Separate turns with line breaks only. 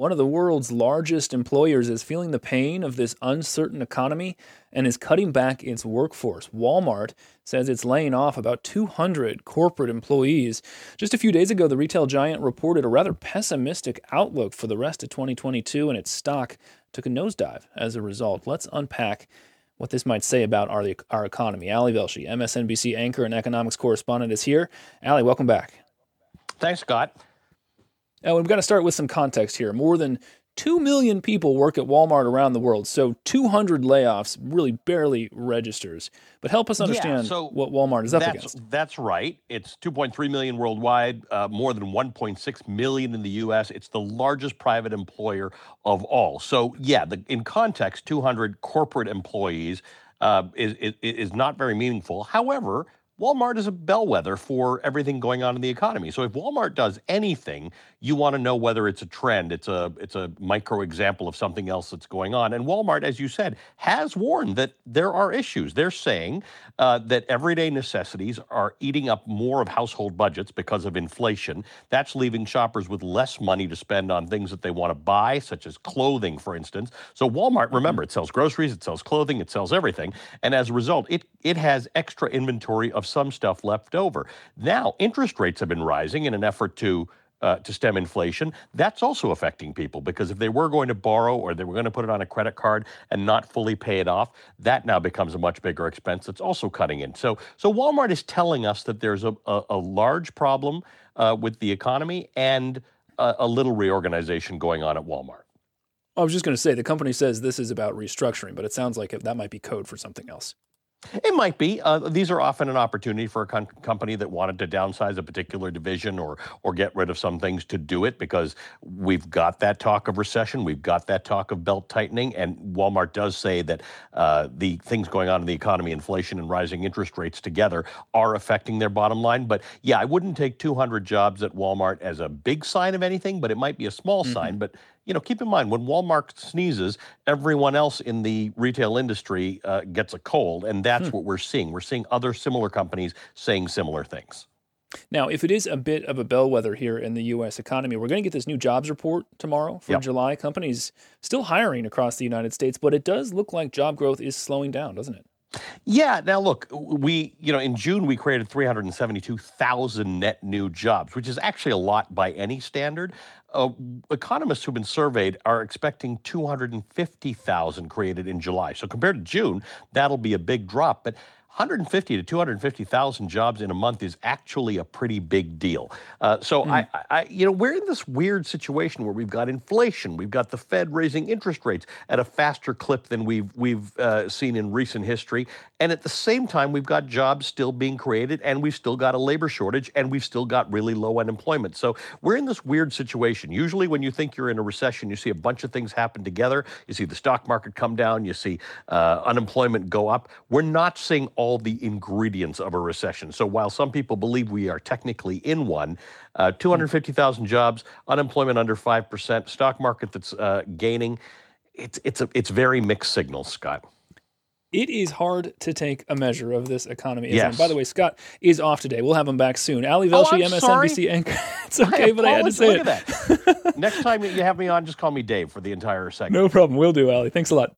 one of the world's largest employers, is feeling the pain of this uncertain economy and is cutting back its workforce. Walmart says it's laying off about 200 corporate employees. Just a few days ago, the retail giant reported a rather pessimistic outlook for the rest of 2022, and its stock took a nosedive as a result. Let's unpack what this might say about our economy. Ali Velshi, MSNBC anchor and economics correspondent, is here. Ali, welcome back.
Thanks, Scott.
Now, we've got to start with some context here. More than 2 million people work at Walmart around the world, so 200 layoffs really barely registers. But help us understand what Walmart is up against.
That's right. It's 2.3 million worldwide, more than 1.6 million in the U.S. It's the largest private employer of all. So, in context, 200 corporate employees is not very meaningful. However, Walmart is a bellwether for everything going on in the economy. So if Walmart does anything, you want to know whether it's a trend. It's a micro example of something else that's going on. And Walmart, as you said, has warned that there are issues. They're saying that everyday necessities are eating up more of household budgets because of inflation. That's leaving shoppers with less money to spend on things that they want to buy, such as clothing, for instance. So Walmart, remember, it sells groceries, it sells clothing, it sells everything. And as a result, it has extra inventory of some stuff left over. Now, interest rates have been rising in an effort to stem inflation. That's also affecting people because if they were going to borrow or they were going to put it on a credit card and not fully pay it off, that now becomes a much bigger expense that's also cutting in. So Walmart is telling us that there's a large problem with the economy and a little reorganization going on at Walmart.
I was just going to say, the company says this is about restructuring, but it sounds like that might be code for something else.
It might be. These are often an opportunity for a company that wanted to downsize a particular division or get rid of some things to do it, because we've got that talk of recession, we've got that talk of belt tightening, and Walmart does say that the things going on in the economy, inflation and rising interest rates together, are affecting their bottom line. But yeah, I wouldn't take 200 jobs at Walmart as a big sign of anything, but it might be a small sign. But keep in mind, when Walmart sneezes, everyone else in the retail industry gets a cold, and that's what we're seeing. We're seeing other similar companies saying similar things.
Now, if it is a bit of a bellwether here in the U.S. economy, we're going to get this new jobs report tomorrow for July. Companies still hiring across the United States, but it does look like job growth is slowing down, doesn't it?
Yeah. Now, look, in June, we created 372,000 net new jobs, which is actually a lot by any standard. Economists who've been surveyed are expecting 250,000 created in July. So compared to June, that'll be a big drop. But 150 to 250,000 jobs in a month is actually a pretty big deal. We're in this weird situation where we've got inflation, we've got the Fed raising interest rates at a faster clip than we've seen in recent history, and at the same time, we've got jobs still being created, and we've still got a labor shortage, and we've still got really low unemployment. So we're in this weird situation. Usually, when you think you're in a recession, you see a bunch of things happen together. You see the stock market come down. You see unemployment go up. We're not seeing all the ingredients of a recession. So while some people believe we are technically in one, 250,000 jobs, unemployment under 5%, stock market that's gaining, it's very mixed signals, Scott.
It is hard to take a measure of this economy.
Yes.
By the way, Scott is off today. We'll have him back soon. Ali Velshi, MSNBC anchor. It's okay, but I had to say
it. Next time you have me on, just call me Dave for the entire segment.
No problem. Will do, Ali. Thanks a lot.